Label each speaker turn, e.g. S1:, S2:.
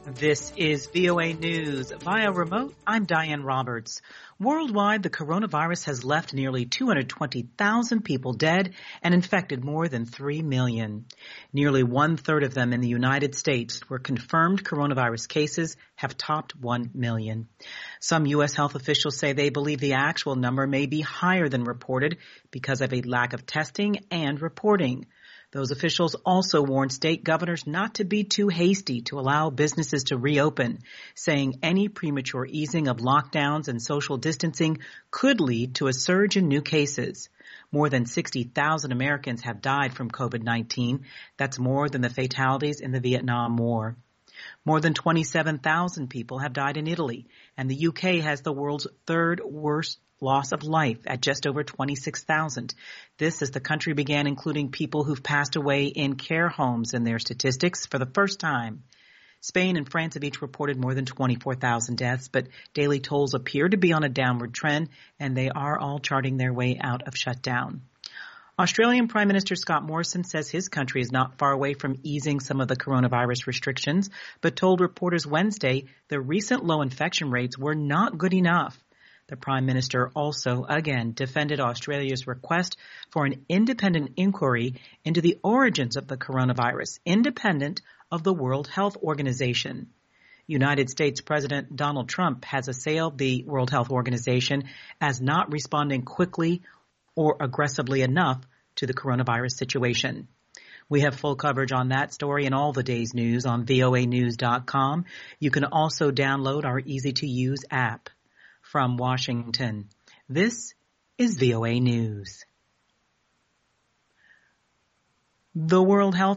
S1: This is VOA News. Via remote, I'm Diane Roberts. Worldwide, the coronavirus has left nearly 220,000 people dead and infected more than 3 million. Nearly one-third of them in the United States, where confirmed coronavirus cases have topped 1 million. Some U.S. health officials say they believe the actual number may be higher than reported because of a lack of testing and reporting. Those officials also warned state governors not to be too hasty to allow businesses to reopen, saying any premature easing of lockdowns and social distancing could lead to a surge in new cases. More than 60,000 Americans have died from COVID-19. That's more than the fatalities in the Vietnam War. More than 27,000 people have died in Italy, and the UK has the world's third worst loss of life at just over 26,000. This as the country began including people who've passed away in care homes in their statistics for the first time. Spain and France have each reported more than 24,000 deaths, but daily tolls appear to be on a downward trend, and they are all charting their way out of shutdown. Australian Prime Minister Scott Morrison says his country is not far away from easing some of the coronavirus restrictions, but told reporters Wednesday the recent low infection rates were not good enough. The Prime Minister also, again, defended Australia's request for an independent inquiry into the origins of the coronavirus, independent of the World Health Organization. United States President Donald Trump has assailed the World Health Organization as not responding quickly or aggressively enough to the coronavirus situation. We have full coverage on that story and all the day's news on voanews.com. You can also download our easy-to-use app. From Washington, this is VOA News. The World Health